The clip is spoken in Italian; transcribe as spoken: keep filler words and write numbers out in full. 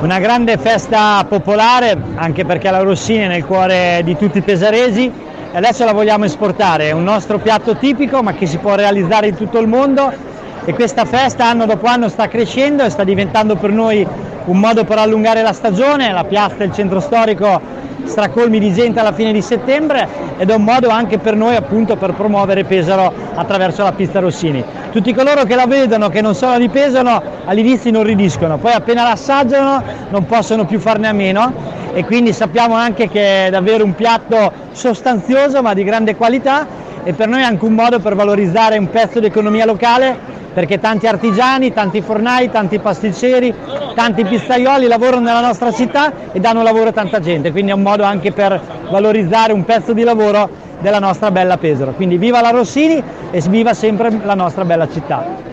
Una grande festa popolare, anche perché la Rossini è nel cuore di tutti i pesaresi e adesso la vogliamo esportare. È un nostro piatto tipico ma che si può realizzare in tutto il mondo e questa festa anno dopo anno sta crescendo e sta diventando per noi un modo per allungare la stagione. La piazza e il centro storico stracolmi di gente alla fine di settembre ed è un modo anche per noi appunto per promuovere Pesaro attraverso la pista Rossini. Tutti coloro che la vedono, che non sono di Pesaro, all'inizio non ridiscono, poi appena la assaggiano non possono più farne a meno e quindi sappiamo anche che è davvero un piatto sostanzioso ma di grande qualità e per noi è anche un modo per valorizzare un pezzo di economia locale, perché tanti artigiani, tanti fornai, tanti pasticceri, tanti pizzaioli lavorano nella nostra città e danno lavoro a tanta gente, quindi è un modo anche per valorizzare un pezzo di lavoro della nostra bella Pesaro. Quindi viva la Rossini e viva sempre la nostra bella città.